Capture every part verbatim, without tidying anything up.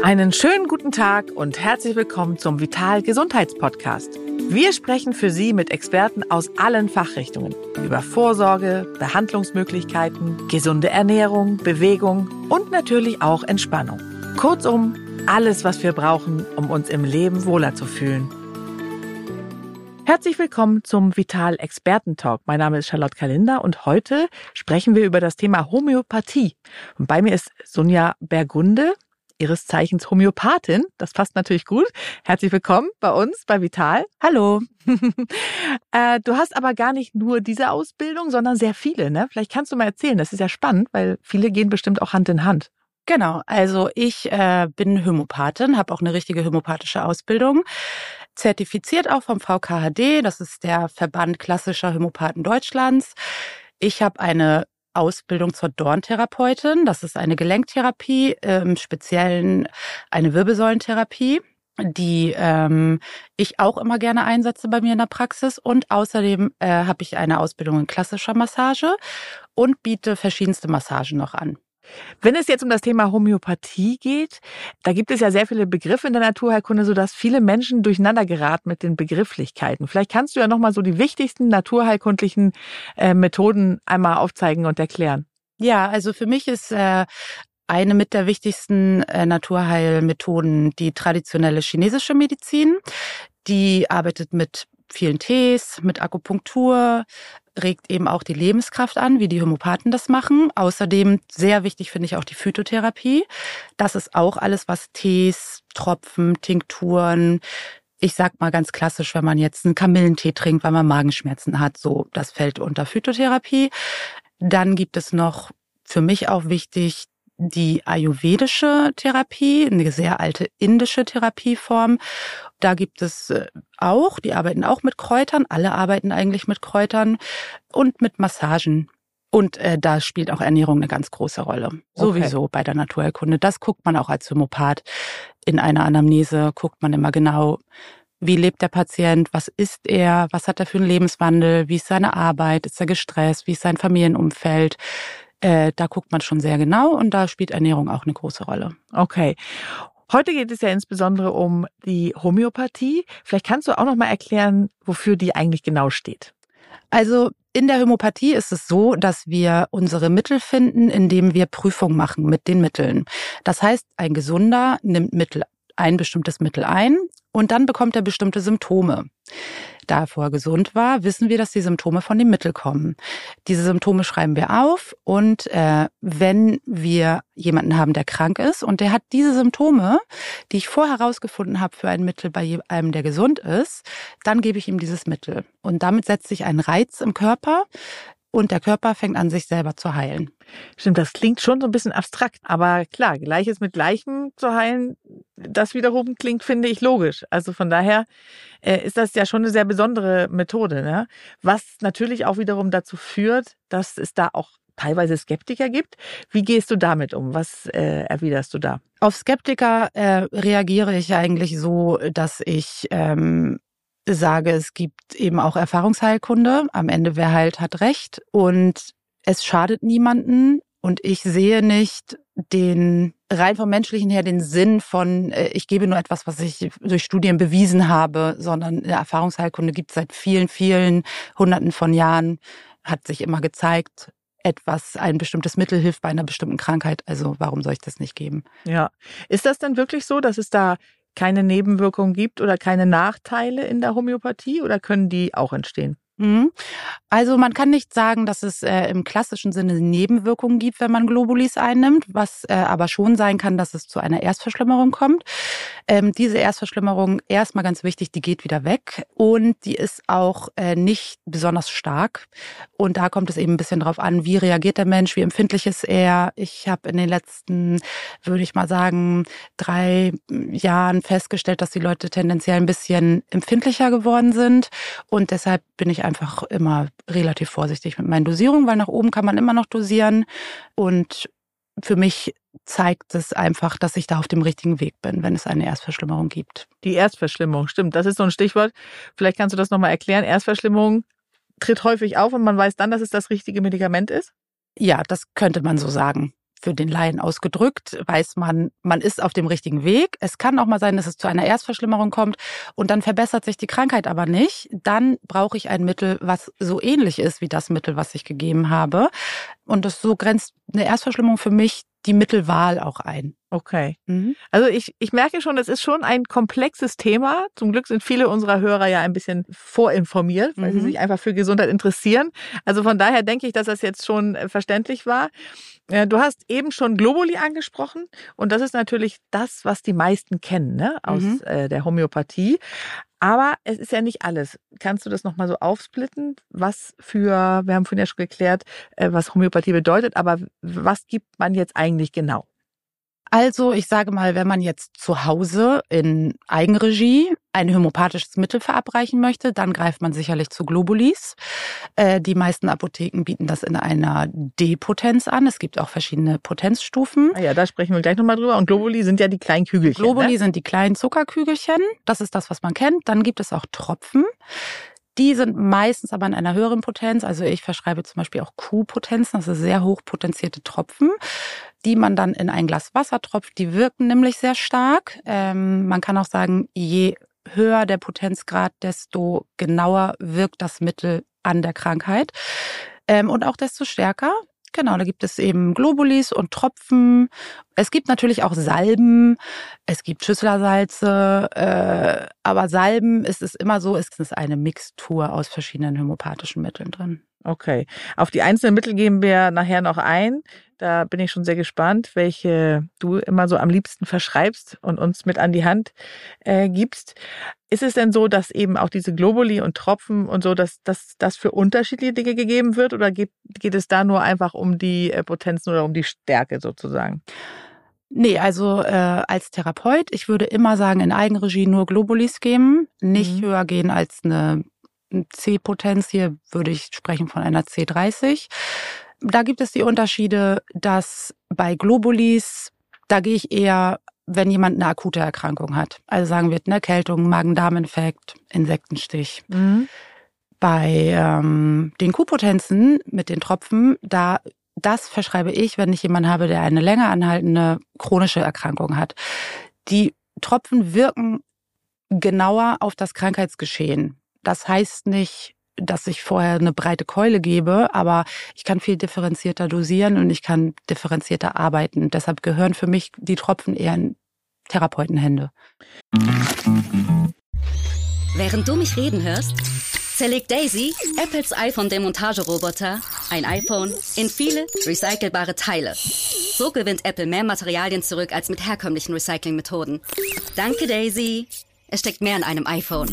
Einen schönen guten Tag und herzlich willkommen zum Vital Gesundheitspodcast. Wir sprechen für Sie mit Experten aus allen Fachrichtungen über Vorsorge, Behandlungsmöglichkeiten, gesunde Ernährung, Bewegung und natürlich auch Entspannung. Kurzum, alles, was wir brauchen, um uns im Leben wohler zu fühlen. Herzlich willkommen zum Vital Experten-Talk. Mein Name ist Charlotte Kalender und heute sprechen wir über das Thema Homöopathie. Und bei mir ist Sonja Bergunde, ihres Zeichens Homöopathin. Das passt natürlich gut. Herzlich willkommen bei uns, bei Vital. Hallo. äh, du hast aber gar nicht nur diese Ausbildung, sondern sehr viele, ne? Vielleicht kannst du mal erzählen. Das ist ja spannend, weil viele gehen bestimmt auch Hand in Hand. Genau, also ich äh, bin Homöopathin, habe auch eine richtige homöopathische Ausbildung, zertifiziert auch vom V K H D, das ist der Verband klassischer Homöopathen Deutschlands. Ich habe eine Ausbildung zur Dorntherapeutin, das ist eine Gelenktherapie, im Speziellen eine Wirbelsäulentherapie, die ähm, ich auch immer gerne einsetze bei mir in der Praxis. Und außerdem äh, habe ich eine Ausbildung in klassischer Massage und biete verschiedenste Massagen noch an. Wenn es jetzt um das Thema Homöopathie geht, da gibt es ja sehr viele Begriffe in der Naturheilkunde, sodass viele Menschen durcheinander geraten mit den Begrifflichkeiten. Vielleicht kannst du ja nochmal so die wichtigsten naturheilkundlichen äh, Methoden einmal aufzeigen und erklären. Ja, also für mich ist äh, eine mit der wichtigsten äh, Naturheilmethoden die traditionelle chinesische Medizin. Die arbeitet mit vielen Tees, mit Akupunktur, regt eben auch die Lebenskraft an, wie die Homöopathen das machen. Außerdem sehr wichtig finde ich auch die Phytotherapie. Das ist auch alles, was Tees, Tropfen, Tinkturen, ich sag mal ganz klassisch, wenn man jetzt einen Kamillentee trinkt, weil man Magenschmerzen hat, so, das fällt unter Phytotherapie. Dann gibt es noch, für mich auch wichtig, die ayurvedische Therapie, eine sehr alte indische Therapieform. Da gibt es auch, die arbeiten auch mit Kräutern, alle arbeiten eigentlich mit Kräutern und mit Massagen. Und äh, da spielt auch Ernährung eine ganz große Rolle. Okay. Sowieso bei der Naturheilkunde. Das guckt man auch als Homöopath. In einer Anamnese guckt man immer genau, wie lebt der Patient, was isst er, was hat er für einen Lebenswandel, wie ist seine Arbeit, ist er gestresst, wie ist sein Familienumfeld. Äh, da guckt man schon sehr genau und da spielt Ernährung auch eine große Rolle. Okay. Heute geht es ja insbesondere um die Homöopathie. Vielleicht kannst du auch noch mal erklären, wofür die eigentlich genau steht. Also in der Homöopathie ist es so, dass wir unsere Mittel finden, indem wir Prüfung machen mit den Mitteln. Das heißt, ein Gesunder nimmt Mittel, ein bestimmtes Mittel ein und dann bekommt er bestimmte Symptome. Da er vorher gesund war, wissen wir, dass die Symptome von dem Mittel kommen. Diese Symptome schreiben wir auf und äh, wenn wir jemanden haben, der krank ist und der hat diese Symptome, die ich vorher herausgefunden habe für ein Mittel bei einem, der gesund ist, dann gebe ich ihm dieses Mittel. Und damit setzt sich ein Reiz im Körper und der Körper fängt an, sich selber zu heilen. Stimmt, das klingt schon so ein bisschen abstrakt. Aber klar, Gleiches mit Gleichem zu heilen, das wiederum klingt, finde ich, logisch. Also von daher äh, ist das ja schon eine sehr besondere Methode, ne? Was natürlich auch wiederum dazu führt, dass es da auch teilweise Skeptiker gibt. Wie gehst du damit um? Was äh, erwiderst du da? Auf Skeptiker äh, reagiere ich eigentlich so, dass ich ähm, sage, es gibt eben auch Erfahrungsheilkunde. Am Ende, wer heilt, hat Recht. Und es schadet niemanden. Und ich sehe nicht den, rein vom Menschlichen her, den Sinn von, ich gebe nur etwas, was ich durch Studien bewiesen habe, sondern eine Erfahrungsheilkunde gibt es seit vielen, vielen Hunderten von Jahren, hat sich immer gezeigt, etwas, ein bestimmtes Mittel hilft bei einer bestimmten Krankheit. Also warum soll ich das nicht geben? Ja. Ist das denn wirklich so, dass es da keine Nebenwirkungen gibt oder keine Nachteile in der Homöopathie oder können die auch entstehen? Also man kann nicht sagen, dass es äh, im klassischen Sinne Nebenwirkungen gibt, wenn man Globulis einnimmt, was äh, aber schon sein kann, dass es zu einer Erstverschlimmerung kommt. Ähm, diese Erstverschlimmerung, erstmal ganz wichtig, die geht wieder weg und die ist auch äh, nicht besonders stark. Und da kommt es eben ein bisschen drauf an, wie reagiert der Mensch, wie empfindlich ist er. Ich habe in den letzten, würde ich mal sagen, drei Jahren festgestellt, dass die Leute tendenziell ein bisschen empfindlicher geworden sind und deshalb bin ich einfach immer relativ vorsichtig mit meinen Dosierungen, weil nach oben kann man immer noch dosieren. Und für mich zeigt es einfach, dass ich da auf dem richtigen Weg bin, wenn es eine Erstverschlimmerung gibt. Die Erstverschlimmerung, stimmt. Das ist so ein Stichwort. Vielleicht kannst du das nochmal erklären. Erstverschlimmerung tritt häufig auf und man weiß dann, dass es das richtige Medikament ist? Ja, das könnte man so sagen. für den Laien ausgedrückt, weiß man, man ist auf dem richtigen Weg. Es kann auch mal sein, dass es zu einer Erstverschlimmerung kommt und dann verbessert sich die Krankheit aber nicht. Dann brauche ich ein Mittel, was so ähnlich ist wie das Mittel, was ich gegeben habe. Und das so grenzt eine Erstverschlimmerung für mich die Mittelwahl auch ein. Okay. Mhm. Also ich, ich merke schon, es ist schon ein komplexes Thema. Zum Glück sind viele unserer Hörer ja ein bisschen vorinformiert, weil mhm. sie sich einfach für Gesundheit interessieren. Also von daher denke ich, dass das jetzt schon verständlich war. Du hast eben schon Globuli angesprochen und das ist natürlich das, was die meisten kennen, ne, aus mhm. äh, der Homöopathie. Aber es ist ja nicht alles. Kannst du das nochmal so aufsplitten? Was für, wir haben vorhin ja schon geklärt, was Homöopathie bedeutet, aber was gibt man jetzt eigentlich genau? Also ich sage mal, wenn man jetzt zu Hause in Eigenregie ein homöopathisches Mittel verabreichen möchte, dann greift man sicherlich zu Globulis. Äh, die meisten Apotheken bieten das in einer D-Potenz an. Es gibt auch verschiedene Potenzstufen. Ah ja, da sprechen wir gleich nochmal drüber. Und Globuli sind ja die kleinen Kügelchen. Globuli ne? sind die kleinen Zuckerkügelchen. Das ist das, was man kennt. Dann gibt es auch Tropfen. Die sind meistens aber in einer höheren Potenz. Also ich verschreibe zum Beispiel auch Q-Potenzen, das sind sehr hochpotenzierte Tropfen, die man dann in ein Glas Wasser tropft. Die wirken nämlich sehr stark. Ähm, man kann auch sagen, je höher der Potenzgrad, desto genauer wirkt das Mittel an der Krankheit. Ähm, und auch desto stärker. Genau, da gibt es eben Globulis und Tropfen. Es gibt natürlich auch Salben, es gibt Schüsslersalze, äh, aber Salben ist es immer so, es ist eine Mixtur aus verschiedenen homöopathischen Mitteln drin. Okay, auf die einzelnen Mittel gehen wir nachher noch ein. Da bin ich schon sehr gespannt, welche du immer so am liebsten verschreibst und uns mit an die Hand äh, gibst. Ist es denn so, dass eben auch diese Globuli und Tropfen und so, dass das für unterschiedliche Dinge gegeben wird oder geht, geht es da nur einfach um die äh, Potenzen oder um die Stärke sozusagen? Nee, also äh, als Therapeut, ich würde immer sagen, in Eigenregie nur Globulis geben, nicht mhm. höher gehen als eine C-Potenz. Hier würde ich sprechen von einer C dreißig. Da gibt es die Unterschiede, dass bei Globulis, da gehe ich eher, wenn jemand eine akute Erkrankung hat. Also sagen wir eine Erkältung, Magen-Darm-Infekt, Insektenstich. Mhm. Bei ähm, den Q-Potenzen mit den Tropfen, da das verschreibe ich, wenn ich jemanden habe, der eine länger anhaltende chronische Erkrankung hat. Die Tropfen wirken genauer auf das Krankheitsgeschehen. Das heißt nicht, dass ich vorher eine breite Keule gebe, aber ich kann viel differenzierter dosieren und ich kann differenzierter arbeiten. Deshalb gehören für mich die Tropfen eher in Therapeutenhände. Während du mich reden hörst, zerlegt Daisy, Apples iPhone-Demontageroboter, ein iPhone in viele recycelbare Teile. So gewinnt Apple mehr Materialien zurück als mit herkömmlichen Recyclingmethoden. Danke, Daisy. Es steckt mehr in einem iPhone.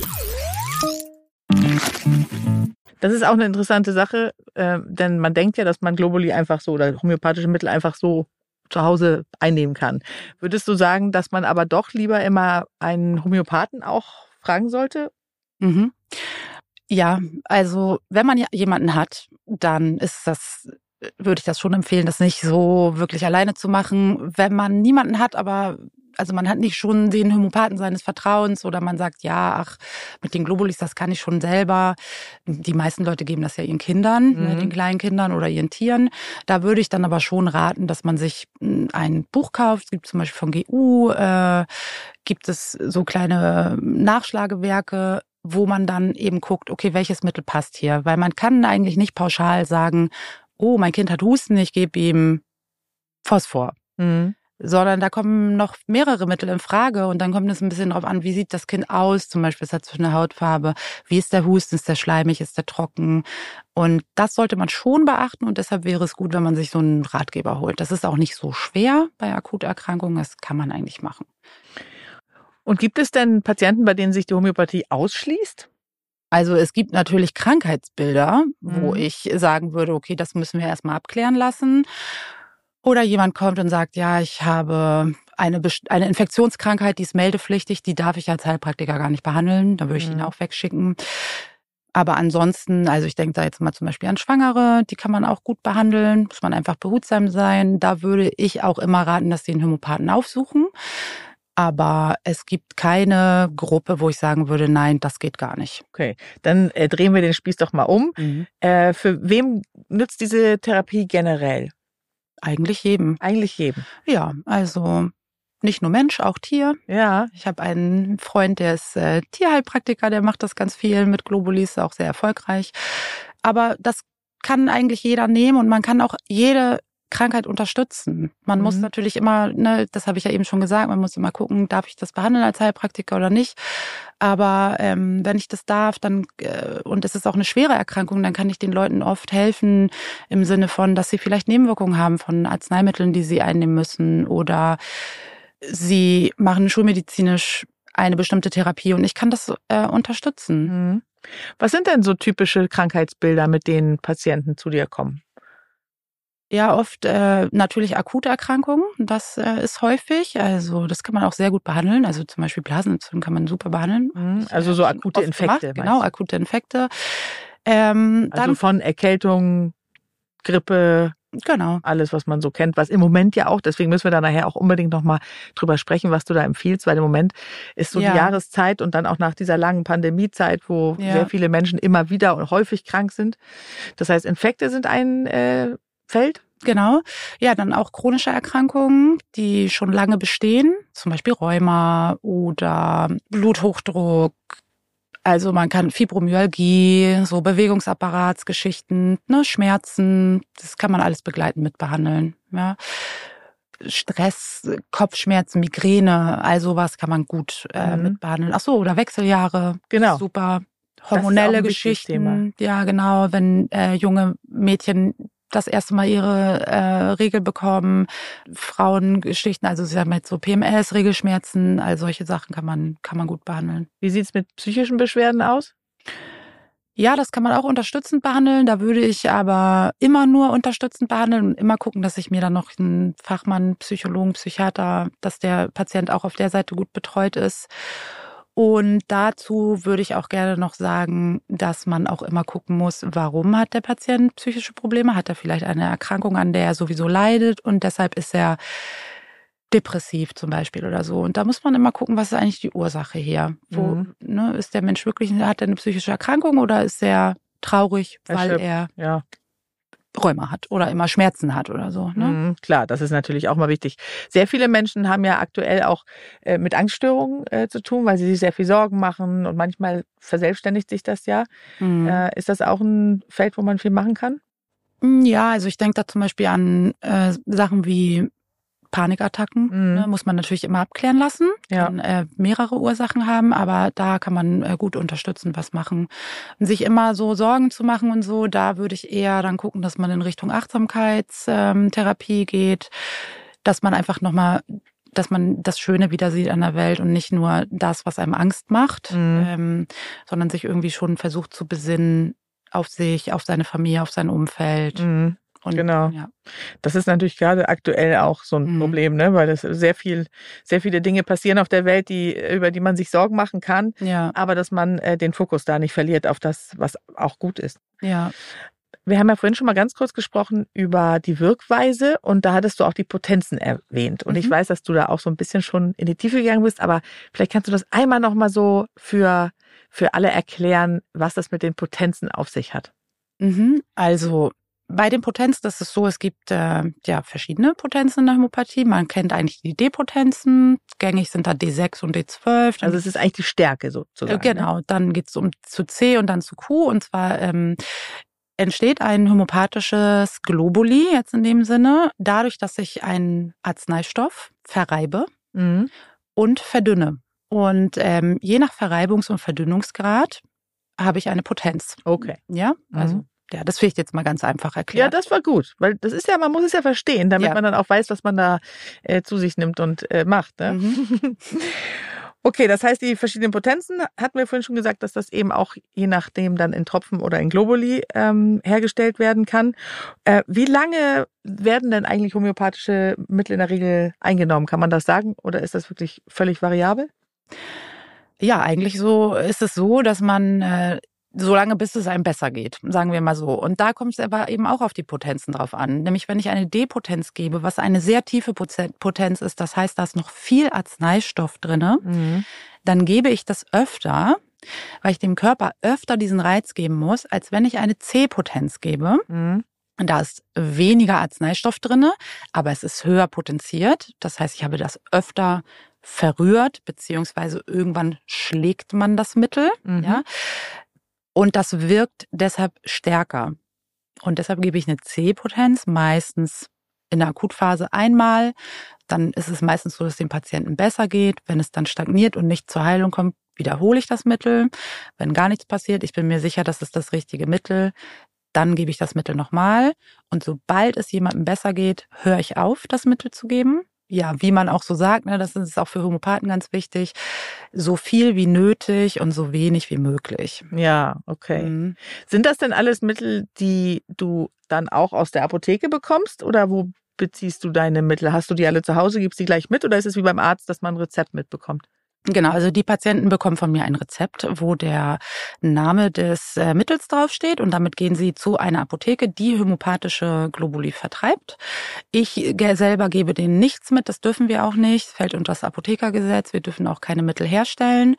Das ist auch eine interessante Sache, äh, denn man denkt ja, dass man Globuli einfach so oder homöopathische Mittel einfach so zu Hause einnehmen kann. Würdest du sagen, dass man aber doch lieber immer einen Homöopathen auch fragen sollte? Mhm. Ja, also wenn man ja jemanden hat, dann ist das, würde ich das schon empfehlen, das nicht so wirklich alleine zu machen. Wenn man niemanden hat, aber also man hat nicht schon den Homöopathen seines Vertrauens oder man sagt, ja, ach, mit den Globulis, das kann ich schon selber. Die meisten Leute geben das ja ihren Kindern, mhm. ne, den kleinen Kindern oder ihren Tieren. Da würde ich dann aber schon raten, dass man sich ein Buch kauft. Es gibt zum Beispiel von G U, äh, gibt es so kleine Nachschlagewerke, wo man dann eben guckt, okay, welches Mittel passt hier? Weil man kann eigentlich nicht pauschal sagen, oh, mein Kind hat Husten, ich gebe ihm Phosphor. Mhm. Sondern da kommen noch mehrere Mittel in Frage und dann kommt es ein bisschen drauf an, wie sieht das Kind aus, zum Beispiel, es hat so eine Hautfarbe, wie ist der Husten, ist der schleimig, ist der trocken und das sollte man schon beachten und deshalb wäre es gut, wenn man sich so einen Ratgeber holt. Das ist auch nicht so schwer bei Akuterkrankungen, das kann man eigentlich machen. Und gibt es denn Patienten, bei denen sich die Homöopathie ausschließt? Also es gibt natürlich Krankheitsbilder, mhm. wo ich sagen würde, okay, das müssen wir erstmal abklären lassen. Oder jemand kommt und sagt, ja, ich habe eine, eine Infektionskrankheit, die ist meldepflichtig, die darf ich als Heilpraktiker gar nicht behandeln. Da würde ich mhm. ihn auch wegschicken. Aber ansonsten, also ich denke da jetzt mal zum Beispiel an Schwangere, die kann man auch gut behandeln, muss man einfach behutsam sein. Da würde ich auch immer raten, dass sie einen Homöopathen aufsuchen. Aber es gibt keine Gruppe, wo ich sagen würde, nein, das geht gar nicht. Okay, dann äh, drehen wir den Spieß doch mal um. Mhm. Äh, für wem nützt diese Therapie generell? Eigentlich jedem. Eigentlich jedem. Ja, also nicht nur Mensch, auch Tier. Ja. Ich habe einen Freund, der ist äh, Tierheilpraktiker, der macht das ganz viel mit Globulis, auch sehr erfolgreich. Aber das kann eigentlich jeder nehmen und man kann auch jede Krankheit unterstützen. Man mhm. muss natürlich immer, ne, das habe ich ja eben schon gesagt, man muss immer gucken, darf ich das behandeln als Heilpraktiker oder nicht. Aber ähm, wenn ich das darf, dann äh, und es ist auch eine schwere Erkrankung, dann kann ich den Leuten oft helfen im Sinne von, dass sie vielleicht Nebenwirkungen haben von Arzneimitteln, die sie einnehmen müssen, oder sie machen schulmedizinisch eine bestimmte Therapie und ich kann das äh, unterstützen. Mhm. Was sind denn so typische Krankheitsbilder, mit denen Patienten zu dir kommen? Ja, oft äh, natürlich akute Erkrankungen, das äh, ist häufig. Also das kann man auch sehr gut behandeln. Also zum Beispiel Blasenentzündung kann man super behandeln. Mhm. Also so akute Infekte. Gemacht. Genau, akute Infekte. Ähm, also dann, von Erkältung, Grippe, genau. Alles, was man so kennt, was im Moment ja auch, deswegen müssen wir da nachher auch unbedingt nochmal drüber sprechen, was du da empfiehlst, weil im Moment ist so ja. die Jahreszeit und dann auch nach dieser langen Pandemiezeit, wo ja. sehr viele Menschen immer wieder und häufig krank sind. Das heißt, Infekte sind ein äh, Feld. Genau. Ja, dann auch chronische Erkrankungen, die schon lange bestehen, zum Beispiel Rheuma oder Bluthochdruck. Also man kann Fibromyalgie, so Bewegungsapparatsgeschichten, ne, Schmerzen, das kann man alles begleitend mit behandeln. Ja. Stress, Kopfschmerzen, Migräne, all sowas kann man gut äh, mhm. mit behandeln. Ach so, oder Wechseljahre, genau. super. Hormonelle Geschichten, ja genau, wenn äh, junge Mädchen das erste Mal ihre äh, Regel bekommen, Frauengeschichten, also sie haben jetzt so P M S, Regelschmerzen, all solche Sachen kann man kann man gut behandeln. Wie sieht's mit psychischen Beschwerden aus? Ja, das kann man auch unterstützend behandeln. Da würde ich aber immer nur unterstützend behandeln und immer gucken, dass ich mir dann noch einen Fachmann, Psychologen, Psychiater, dass der Patient auch auf der Seite gut betreut ist. Und dazu würde ich auch gerne noch sagen, dass man auch immer gucken muss, warum hat der Patient psychische Probleme? Hat er vielleicht eine Erkrankung, an der er sowieso leidet und deshalb ist er depressiv zum Beispiel oder so. Und da muss man immer gucken, was ist eigentlich die Ursache hier? Wo, mhm. ne, ist der Mensch wirklich, hat er eine psychische Erkrankung oder ist er traurig, weil Erschöpft. er ja. Rheuma hat oder immer Schmerzen hat oder so. Ne? Mhm, klar, das ist natürlich auch mal wichtig. Sehr viele Menschen haben ja aktuell auch äh, mit Angststörungen äh, zu tun, weil sie sich sehr viel Sorgen machen und manchmal verselbstständigt sich das ja. Mhm. Äh, ist das auch ein Feld, wo man viel machen kann? Ja, also ich denke da zum Beispiel an äh, Sachen wie Panikattacken, mhm. ne, muss man natürlich immer abklären lassen, ja. kann äh, mehrere Ursachen haben, aber da kann man äh, gut unterstützend was machen. Und sich immer so Sorgen zu machen und so, da würde ich eher dann gucken, dass man in Richtung Achtsamkeitstherapie ähm, geht, dass man einfach nochmal, dass man das Schöne wieder sieht an der Welt und nicht nur das, was einem Angst macht, mhm. ähm, sondern sich irgendwie schon versucht zu besinnen auf sich, auf seine Familie, auf sein Umfeld. Mhm. Und, genau. Ja. Das ist natürlich gerade aktuell auch so ein mhm. Problem, ne? Weil das sehr viel, sehr viele Dinge passieren auf der Welt, die, über die man sich Sorgen machen kann. Ja. Aber dass man äh, den Fokus da nicht verliert auf das, was auch gut ist. Ja. Wir haben ja vorhin schon mal ganz kurz gesprochen über die Wirkweise und da hattest du auch die Potenzen erwähnt. Und mhm. ich weiß, dass du da auch so ein bisschen schon in die Tiefe gegangen bist, aber vielleicht kannst du das einmal noch mal so für, für alle erklären, was das mit den Potenzen auf sich hat. Mhm. Also bei den Potenzen, das ist so, es gibt äh, ja verschiedene Potenzen in der Homöopathie. Man kennt eigentlich die D-Potenzen. Gängig sind da D sechs und D zwölf. Also es ist eigentlich die Stärke sozusagen. Äh, genau, ne? Dann geht's um zu C und dann zu Q. Und zwar ähm, entsteht ein homöopathisches Globuli, jetzt in dem Sinne, dadurch, dass ich einen Arzneistoff verreibe mhm. und verdünne. Und ähm, je nach Verreibungs- und Verdünnungsgrad habe ich eine Potenz. Okay. Ja, also mhm. Ja, das will ich jetzt mal ganz einfach erklären. Ja, das war gut, weil das ist ja, man muss es ja verstehen, damit ja. man dann auch weiß, was man da äh, zu sich nimmt und äh, macht. Ne? Mhm. Okay, das heißt, die verschiedenen Potenzen, hatten wir vorhin schon gesagt, dass das eben auch je nachdem dann in Tropfen oder in Globuli ähm, hergestellt werden kann. Äh, wie lange werden denn eigentlich homöopathische Mittel in der Regel eingenommen? Kann man das sagen oder ist das wirklich völlig variabel? Ja, eigentlich so ist es so, dass man äh, solange bis es einem besser geht, sagen wir mal so. Und da kommt es aber eben auch auf die Potenzen drauf an. Nämlich wenn ich eine D-Potenz gebe, was eine sehr tiefe Potenz ist, das heißt, da ist noch viel Arzneistoff drinne, mhm. dann gebe ich das öfter, weil ich dem Körper öfter diesen Reiz geben muss, als wenn ich eine C-Potenz gebe. Mhm. Da ist weniger Arzneistoff drinne, aber es ist höher potenziert. Das heißt, ich habe das öfter verrührt, beziehungsweise irgendwann schlägt man das Mittel. Mhm. Ja? Und das wirkt deshalb stärker. Und deshalb gebe ich eine C-Potenz, meistens in der Akutphase einmal. Dann ist es meistens so, dass es dem Patienten besser geht. Wenn es dann stagniert und nicht zur Heilung kommt, wiederhole ich das Mittel. Wenn gar nichts passiert, ich bin mir sicher, das ist das richtige Mittel, dann gebe ich das Mittel nochmal. Und sobald es jemandem besser geht, höre ich auf, das Mittel zu geben. Ja, wie man auch so sagt, ne, das ist auch für Homöopathen ganz wichtig, so viel wie nötig und so wenig wie möglich. Ja, okay. Mhm. Sind das denn alles Mittel, die du dann auch aus der Apotheke bekommst oder wo beziehst du deine Mittel? Hast du die alle zu Hause, gibst die gleich mit oder ist es wie beim Arzt, dass man ein Rezept mitbekommt? Genau, also die Patienten bekommen von mir ein Rezept, wo der Name des äh, Mittels draufsteht und damit gehen sie zu einer Apotheke, die homöopathische Globuli vertreibt. Ich selber gebe denen nichts mit, das dürfen wir auch nicht, fällt unter das Apothekergesetz, wir dürfen auch keine Mittel herstellen.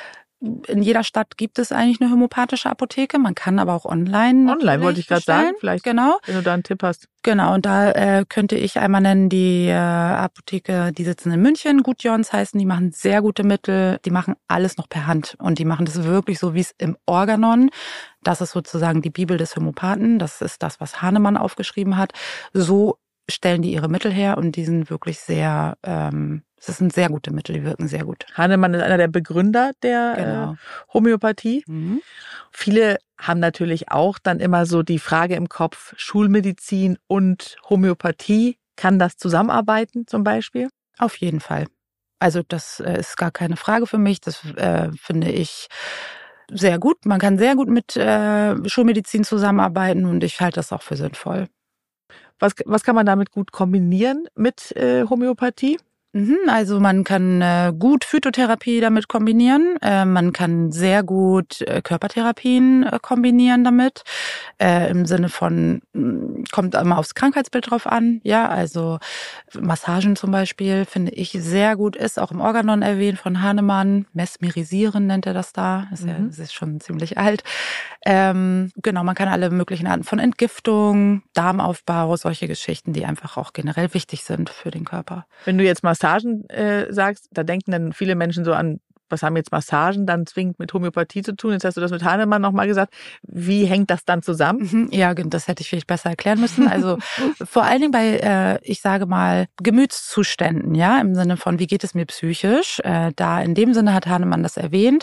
In jeder Stadt gibt es eigentlich eine homöopathische Apotheke. Man kann aber auch online. Online wollte ich gerade sagen, vielleicht, genau. Wenn du da einen Tipp hast. Genau, und da äh, könnte ich einmal nennen, die äh, Apotheke, die sitzen in München, Gudjons heißen, die machen sehr gute Mittel, die machen alles noch per Hand und die machen das wirklich so, wie es im Organon, das ist sozusagen die Bibel des Homöopathen, das ist das, was Hahnemann aufgeschrieben hat, so stellen die ihre Mittel her und die sind wirklich sehr, ähm, das sind sehr gute Mittel, die wirken sehr gut. Hahnemann ist einer der Begründer der genau. äh, Homöopathie. Mhm. Viele haben natürlich auch dann immer so die Frage im Kopf, Schulmedizin und Homöopathie, kann das zusammenarbeiten zum Beispiel? Auf jeden Fall. Also das äh, ist gar keine Frage für mich, das äh, finde ich sehr gut. Man kann sehr gut mit äh, Schulmedizin zusammenarbeiten und ich halte das auch für sinnvoll. Was, was kann man damit gut kombinieren mit äh, Homöopathie? Also man kann äh, gut Phytotherapie damit kombinieren, äh, man kann sehr gut äh, Körpertherapien äh, kombinieren damit, äh, im Sinne von, kommt immer aufs Krankheitsbild drauf an, ja, also Massagen zum Beispiel finde ich sehr gut, ist auch im Organon erwähnt von Hahnemann, Mesmerisieren nennt er das da, ist, mhm. ja, das ist schon ziemlich alt. Ähm, genau, man kann alle möglichen Arten von Entgiftung, Darmaufbau, solche Geschichten, die einfach auch generell wichtig sind für den Körper. Wenn du jetzt Massagen äh, sagst, da denken dann viele Menschen so an, was haben jetzt Massagen dann zwingend mit Homöopathie zu tun? Jetzt hast du das mit Hahnemann nochmal gesagt. Wie hängt das dann zusammen? Ja, das hätte ich vielleicht besser erklären müssen. Also vor allen Dingen bei, äh, ich sage mal, Gemütszuständen, ja, im Sinne von, wie geht es mir psychisch? Äh, da in dem Sinne hat Hahnemann das erwähnt.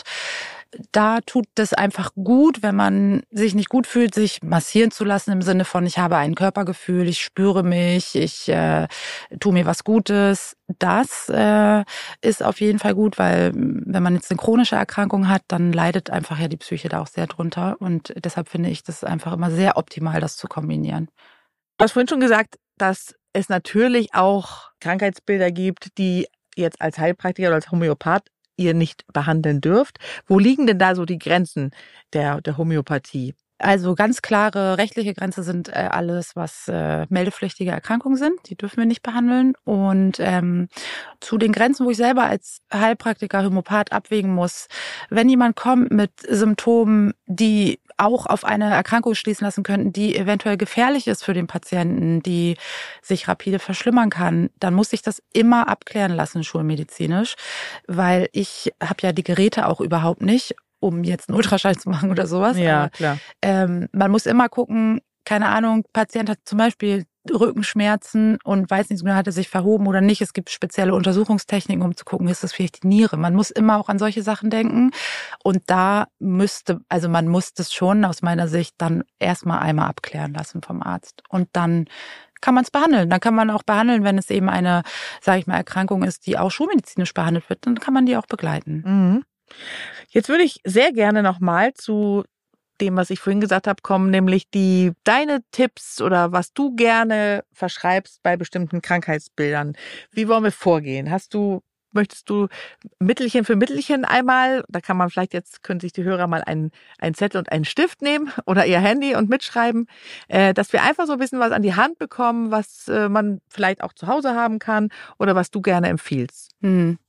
Da tut es einfach gut, wenn man sich nicht gut fühlt, sich massieren zu lassen im Sinne von, ich habe ein Körpergefühl, ich spüre mich, ich äh, tue mir was Gutes. Das äh, ist auf jeden Fall gut, weil wenn man jetzt eine chronische Erkrankung hat, dann leidet einfach ja die Psyche da auch sehr drunter. Und deshalb finde ich das einfach immer sehr optimal, das zu kombinieren. Du hast vorhin schon gesagt, dass es natürlich auch Krankheitsbilder gibt, die jetzt als Heilpraktiker oder als Homöopath ihr nicht behandeln dürft. Wo liegen denn da so die Grenzen der, der Homöopathie? Also ganz klare rechtliche Grenze sind äh, alles, was äh, meldepflichtige Erkrankungen sind. Die dürfen wir nicht behandeln. Und ähm, zu den Grenzen, wo ich selber als Heilpraktiker, Homöopath abwägen muss, wenn jemand kommt mit Symptomen, die auch auf eine Erkrankung schließen lassen könnten, die eventuell gefährlich ist für den Patienten, die sich rapide verschlimmern kann, dann muss ich das immer abklären lassen, schulmedizinisch, weil ich habe ja die Geräte auch überhaupt nicht, um jetzt einen Ultraschall zu machen oder sowas. Ja, aber, klar. Ähm, man muss immer gucken, keine Ahnung, Patient hat zum Beispiel Rückenschmerzen und weiß nicht so genau, hat er sich verhoben oder nicht. Es gibt spezielle Untersuchungstechniken, um zu gucken, ist das vielleicht die Niere. Man muss immer auch an solche Sachen denken. Und da müsste, also man muss das schon aus meiner Sicht dann erstmal einmal abklären lassen vom Arzt. Und dann kann man es behandeln. Dann kann man auch behandeln, wenn es eben eine, sage ich mal, Erkrankung ist, die auch schulmedizinisch behandelt wird, dann kann man die auch begleiten. Mhm. Jetzt würde ich sehr gerne nochmal zu dem, was ich vorhin gesagt habe, kommen, nämlich die deine Tipps oder was du gerne verschreibst bei bestimmten Krankheitsbildern. Wie wollen wir vorgehen? Hast du, möchtest du Mittelchen für Mittelchen einmal, da kann man vielleicht jetzt, können sich die Hörer mal einen, einen Zettel und einen Stift nehmen oder ihr Handy und mitschreiben, äh, dass wir einfach so ein bisschen was an die Hand bekommen, was äh, man vielleicht auch zu Hause haben kann oder was du gerne empfiehlst. Hm.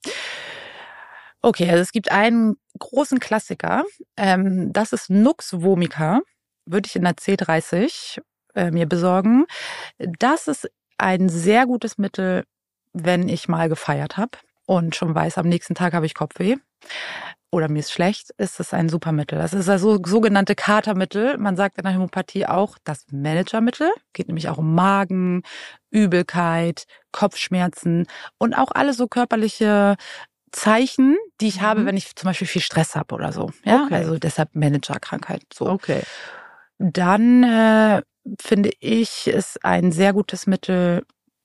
Okay, also es gibt einen großen Klassiker, ähm, das ist Nux vomica, würde ich in der C dreißig äh, mir besorgen. Das ist ein sehr gutes Mittel, wenn ich mal gefeiert habe und schon weiß, am nächsten Tag habe ich Kopfweh oder mir ist schlecht, ist es ein super Mittel. Das ist also sogenannte Katermittel. Man sagt in der Homöopathie auch das Managermittel. Geht nämlich auch um Magen, Übelkeit, Kopfschmerzen und auch alle so körperliche Zeichen, die ich mhm. habe, wenn ich zum Beispiel viel Stress habe oder so. Ja, okay. Also deshalb Managerkrankheit. So. Okay. Dann äh, finde ich, ist ein sehr gutes Mittel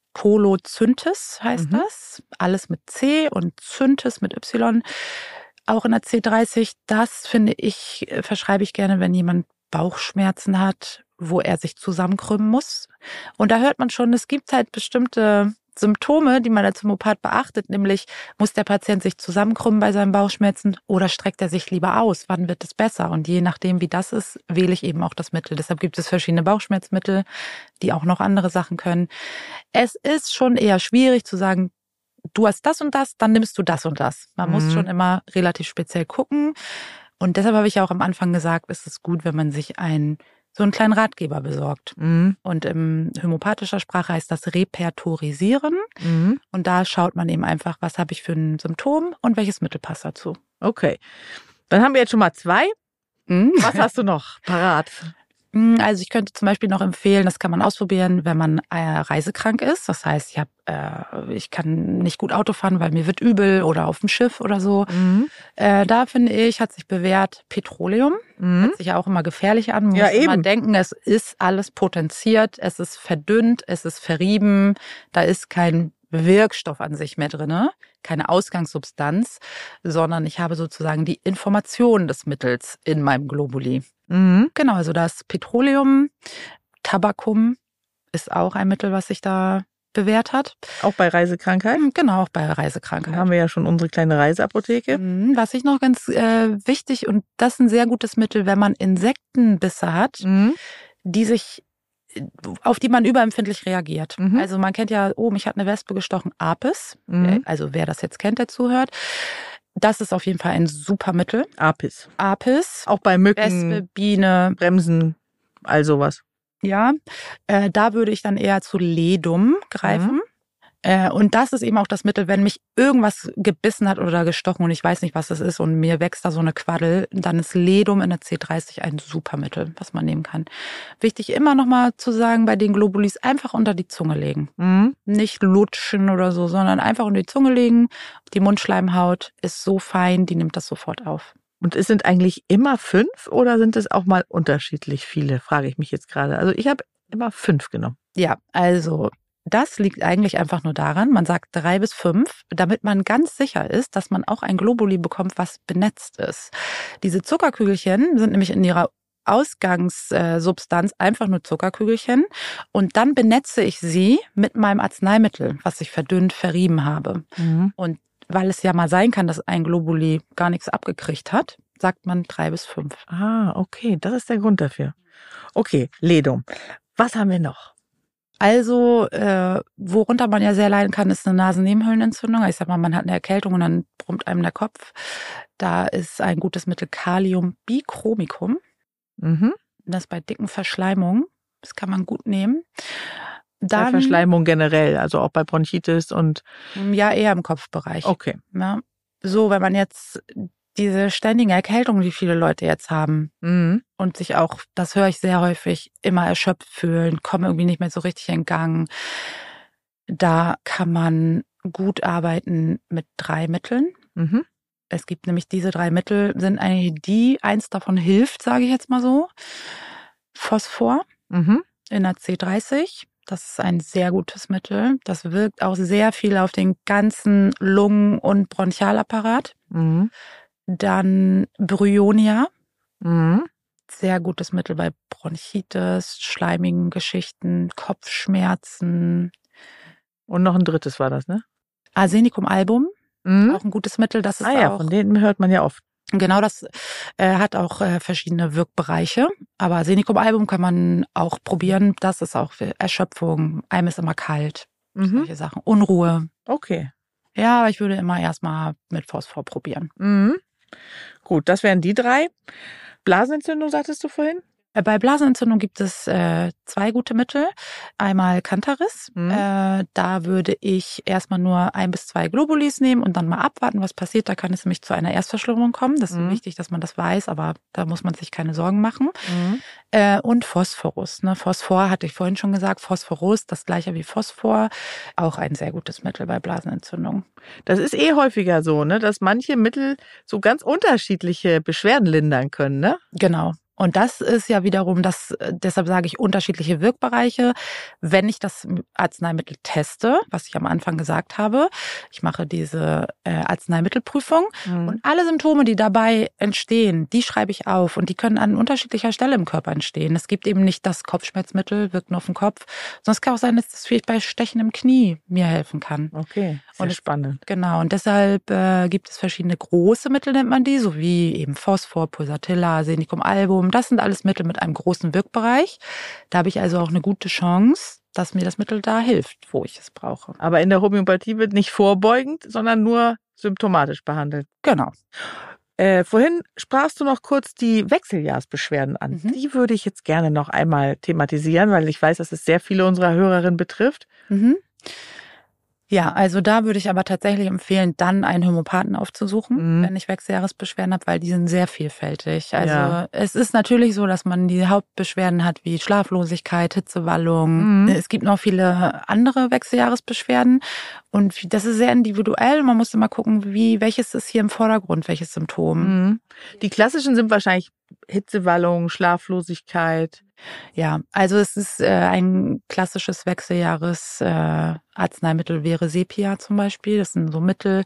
Colocynthis heißt mhm. das. Alles mit C und Cynthis mit Y. Auch in der C dreißig. Das finde ich, verschreibe ich gerne, wenn jemand Bauchschmerzen hat, wo er sich zusammenkrümmen muss. Und da hört man schon, es gibt halt bestimmte Symptome, die man als Homöopath beachtet, nämlich muss der Patient sich zusammenkrümmen bei seinen Bauchschmerzen oder streckt er sich lieber aus? Wann wird es besser? Und je nachdem, wie das ist, wähle ich eben auch das Mittel. Deshalb gibt es verschiedene Bauchschmerzmittel, die auch noch andere Sachen können. Es ist schon eher schwierig zu sagen, du hast das und das, dann nimmst du das und das. Man mhm. muss schon immer relativ speziell gucken. Und deshalb habe ich ja auch am Anfang gesagt, es ist gut, wenn man sich ein so einen kleinen Ratgeber besorgt. Mhm. Und in homöopathischer Sprache heißt das Repertorisieren. Mhm. Und da schaut man eben einfach, was habe ich für ein Symptom und welches Mittel passt dazu. Okay. Dann haben wir jetzt schon mal zwei. Mhm. Was hast du noch parat? Also ich könnte zum Beispiel noch empfehlen, das kann man ausprobieren, wenn man äh, reisekrank ist. Das heißt, ich, hab, äh, ich kann nicht gut Auto fahren, weil mir wird übel oder auf dem Schiff oder so. Mhm. Äh, da finde ich, hat sich bewährt Petroleum. Mhm. Hört sich ja auch immer gefährlich an. Man ja, muss eben. immer denken, es ist alles potenziert, es ist verdünnt, es ist verrieben. Da ist kein Wirkstoff an sich mehr drin, keine Ausgangssubstanz, sondern ich habe sozusagen die Information des Mittels in meinem Globuli. Mhm. Genau, also das Petroleum, Tabakum ist auch ein Mittel, was sich da bewährt hat. Auch bei Reisekrankheit? Genau, auch bei Reisekrankheit. Da haben wir ja schon unsere kleine Reiseapotheke. Mhm. Was ich noch ganz äh, wichtig, und das ist ein sehr gutes Mittel, wenn man Insektenbisse hat, mhm. die sich auf die man überempfindlich reagiert. Mhm. Also man kennt ja, oh, mich hat eine Wespe gestochen, Apis. Mhm. Also wer das jetzt kennt, der zuhört. Das ist auf jeden Fall ein super Mittel. Apis. Apis. Auch bei Mücken, Wespe, Biene. Bremsen, all sowas. Ja, äh, da würde ich dann eher zu Ledum greifen. Mhm. Äh, und das ist eben auch das Mittel, wenn mich irgendwas gebissen hat oder gestochen und ich weiß nicht, was das ist und mir wächst da so eine Quaddel, dann ist Ledum in der C dreißig ein super Mittel, was man nehmen kann. Wichtig immer nochmal zu sagen, bei den Globulis einfach unter die Zunge legen. Mhm. Nicht lutschen oder so, sondern einfach unter die Zunge legen. Die Mundschleimhaut ist so fein, die nimmt das sofort auf. Und es sind eigentlich immer fünf oder sind es auch mal unterschiedlich viele, frage ich mich jetzt gerade. Also ich habe immer fünf genommen. Ja, also das liegt eigentlich einfach nur daran, man sagt drei bis fünf, damit man ganz sicher ist, dass man auch ein Globuli bekommt, was benetzt ist. Diese Zuckerkügelchen sind nämlich in ihrer Ausgangssubstanz einfach nur Zuckerkügelchen und dann benetze ich sie mit meinem Arzneimittel, was ich verdünnt, verrieben habe. Mhm. Und weil es ja mal sein kann, dass ein Globuli gar nichts abgekriegt hat, sagt man drei bis fünf. Ah, okay, das ist der Grund dafür. Okay, Ledum. Was haben wir noch? Also, äh, worunter man ja sehr leiden kann, ist eine Nasennebenhöhlenentzündung. Ich sag mal, man hat eine Erkältung und dann brummt einem der Kopf. Da ist ein gutes Mittel Kaliumbichromicum. Mhm. Das bei dicken Verschleimungen. Das kann man gut nehmen. Dann, bei Verschleimung generell, also auch bei Bronchitis und... Ja, eher im Kopfbereich. Okay. Ja. So, wenn man jetzt diese ständigen Erkältungen, die viele Leute jetzt haben mhm. und sich auch, das höre ich sehr häufig, immer erschöpft fühlen, kommen irgendwie nicht mehr so richtig in Gang. Da kann man gut arbeiten mit drei Mitteln. Mhm. Es gibt nämlich diese drei Mittel, sind eigentlich die, eins davon hilft, sage ich jetzt mal so. Phosphor mhm. in der C dreißig. Das ist ein sehr gutes Mittel. Das wirkt auch sehr viel auf den ganzen Lungen- und Bronchialapparat. Mhm. Dann Bryonia. Mhm. Sehr gutes Mittel bei Bronchitis, schleimigen Geschichten, Kopfschmerzen. Und noch ein drittes war das, ne? Arsenicum album. Mhm. Auch ein gutes Mittel. Das ist ah ja, auch, von denen hört man ja oft. Genau, das äh, hat auch äh, verschiedene Wirkbereiche. Aber Arsenicum album kann man auch probieren. Das ist auch für Erschöpfung. Einem ist immer kalt. Mhm. Solche Sachen. Unruhe. Okay. Ja, aber ich würde immer erstmal mit Phosphor probieren. Mhm. Gut, das wären die drei. Blasenentzündung, sagtest du vorhin? Bei Blasenentzündung gibt es äh, zwei gute Mittel. Einmal Cantaris. Mhm. Äh, da würde ich erstmal nur ein bis zwei Globulis nehmen und dann mal abwarten, was passiert. Da kann es nämlich zu einer Erstverschlimmerung kommen. Das ist mhm. wichtig, dass man das weiß, aber da muss man sich keine Sorgen machen. Mhm. Äh, und Phosphorus. Ne? Phosphor hatte ich vorhin schon gesagt. Phosphorus, das gleiche wie Phosphor. Auch ein sehr gutes Mittel bei Blasenentzündung. Das ist eh häufiger so, ne, dass manche Mittel so ganz unterschiedliche Beschwerden lindern können, ne? Genau. Und das ist ja wiederum, das, deshalb sage ich unterschiedliche Wirkbereiche. Wenn ich das Arzneimittel teste, was ich am Anfang gesagt habe, ich mache diese äh, Arzneimittelprüfung mhm. und alle Symptome, die dabei entstehen, die schreibe ich auf und die können an unterschiedlicher Stelle im Körper entstehen. Es gibt eben nicht das Kopfschmerzmittel, wirkt nur auf den Kopf, sondern es kann auch sein, dass das vielleicht bei Stechen im Knie mir helfen kann. Okay, sehr und spannend. Es, genau, und deshalb äh, gibt es verschiedene große Mittel, nennt man die, so wie eben Phosphor, Pulsatilla, Arsenicum album. Das sind alles Mittel mit einem großen Wirkbereich. Da habe ich also auch eine gute Chance, dass mir das Mittel da hilft, wo ich es brauche. Aber in der Homöopathie wird nicht vorbeugend, sondern nur symptomatisch behandelt. Genau. Äh, vorhin sprachst du noch kurz die Wechseljahrsbeschwerden an. Mhm. Die würde ich jetzt gerne noch einmal thematisieren, weil ich weiß, dass es sehr viele unserer Hörerinnen betrifft. Mhm. Ja, also da würde ich aber tatsächlich empfehlen, dann einen Homöopathen aufzusuchen, mhm. wenn ich Wechseljahresbeschwerden habe, weil die sind sehr vielfältig. Also ja. es ist natürlich so, dass man die Hauptbeschwerden hat wie Schlaflosigkeit, Hitzewallung. Mhm. Es gibt noch viele andere Wechseljahresbeschwerden und das ist sehr individuell. Man muss immer gucken, wie welches ist hier im Vordergrund, welches Symptom. Mhm. Die klassischen sind wahrscheinlich Hitzewallung, Schlaflosigkeit. Ja, also es ist äh, ein klassisches Wechseljahres-Arzneimittel äh, wäre Sepia zum Beispiel. Das sind so Mittel,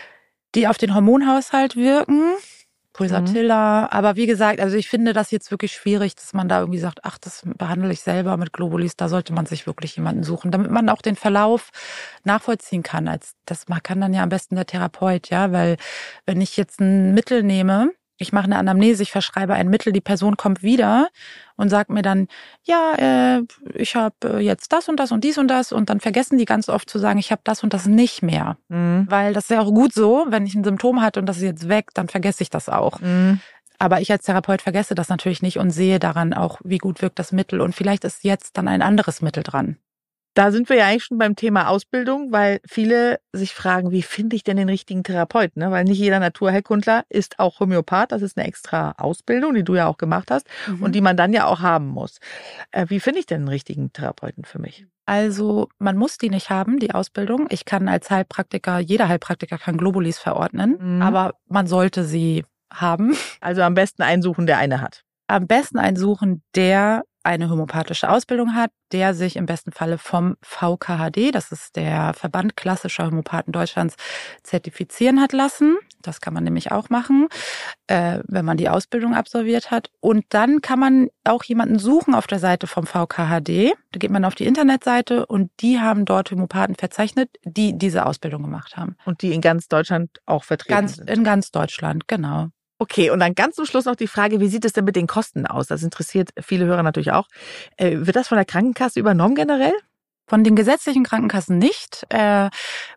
die auf den Hormonhaushalt wirken. Pulsatilla. Mhm. Aber wie gesagt, also ich finde das jetzt wirklich schwierig, dass man da irgendwie sagt, ach, das behandle ich selber mit Globulis. Da sollte man sich wirklich jemanden suchen, damit man auch den Verlauf nachvollziehen kann. Als das kann dann ja am besten der Therapeut, ja, weil wenn ich jetzt ein Mittel nehme, ich mache eine Anamnese, ich verschreibe ein Mittel, die Person kommt wieder und sagt mir dann, ja, äh, ich habe jetzt das und das und dies und das und dann vergessen die ganz oft zu sagen, ich habe das und das nicht mehr. Mhm. Weil das ist ja auch gut so, wenn ich ein Symptom hatte und das ist jetzt weg, dann vergesse ich das auch. Mhm. Aber ich als Therapeut vergesse das natürlich nicht und sehe daran auch, wie gut wirkt das Mittel und vielleicht ist jetzt dann ein anderes Mittel dran. Da sind wir ja eigentlich schon beim Thema Ausbildung, weil viele sich fragen, wie finde ich denn den richtigen Therapeuten? Ne? Weil nicht jeder Naturheilkundler ist auch Homöopath. Das ist eine extra Ausbildung, die du ja auch gemacht hast mhm. und die man dann ja auch haben muss. Äh, wie finde ich denn den richtigen Therapeuten für mich? Also man muss die nicht haben, die Ausbildung. Ich kann als Heilpraktiker, jeder Heilpraktiker kann Globulis verordnen, mhm. aber man sollte sie haben. Also am besten einen suchen, der eine hat. Am besten einen suchen, der eine homöopathische Ausbildung hat, der sich im besten Falle vom V K H D, das ist der Verband klassischer Homöopathen Deutschlands, zertifizieren hat lassen. Das kann man nämlich auch machen, äh, wenn man die Ausbildung absolviert hat. Und dann kann man auch jemanden suchen auf der Seite vom V K H D. Da geht man auf die Internetseite und die haben dort Homöopathen verzeichnet, die diese Ausbildung gemacht haben. Und die in ganz Deutschland auch vertreten ganz, sind. In ganz Deutschland, genau. Okay, und dann ganz zum Schluss noch die Frage, wie sieht es denn mit den Kosten aus? Das interessiert viele Hörer natürlich auch. Äh, wird das von der Krankenkasse übernommen generell? Von den gesetzlichen Krankenkassen nicht. Äh,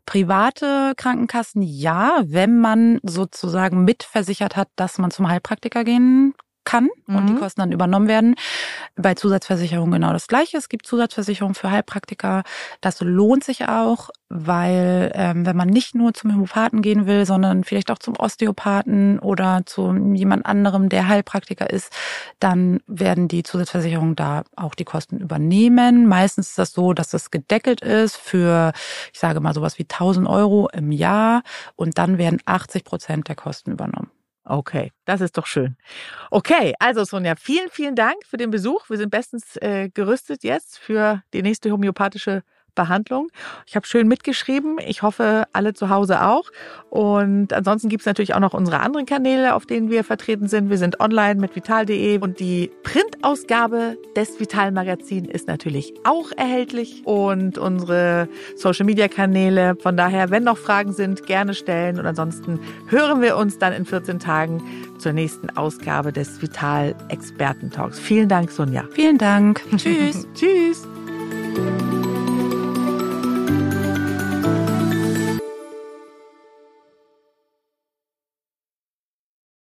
private Krankenkassen ja, wenn man sozusagen mitversichert hat, dass man zum Heilpraktiker gehen kann und mhm. die Kosten dann übernommen werden. Bei Zusatzversicherung genau das Gleiche. Es gibt Zusatzversicherung für Heilpraktiker. Das lohnt sich auch, weil ähm, wenn man nicht nur zum Homöopathen gehen will, sondern vielleicht auch zum Osteopathen oder zu jemand anderem, der Heilpraktiker ist, dann werden die Zusatzversicherungen da auch die Kosten übernehmen. Meistens ist das so, dass das gedeckelt ist für, ich sage mal sowas wie tausend Euro im Jahr und dann werden achtzig Prozent der Kosten übernommen. Okay, das ist doch schön. Okay, also Sonja, vielen, vielen Dank für den Besuch. Wir sind bestens äh, gerüstet jetzt für die nächste homöopathische Behandlung. Ich habe schön mitgeschrieben. Ich hoffe, alle zu Hause auch. Und ansonsten gibt es natürlich auch noch unsere anderen Kanäle, auf denen wir vertreten sind. Wir sind online mit vital punkt de und die Printausgabe des Vital Magazin ist natürlich auch erhältlich und unsere Social-Media-Kanäle. Von daher, wenn noch Fragen sind, gerne stellen und ansonsten hören wir uns dann in vierzehn Tagen zur nächsten Ausgabe des Vital Experten Talks. Vielen Dank, Sonja. Vielen Dank. Tschüss. Tschüss.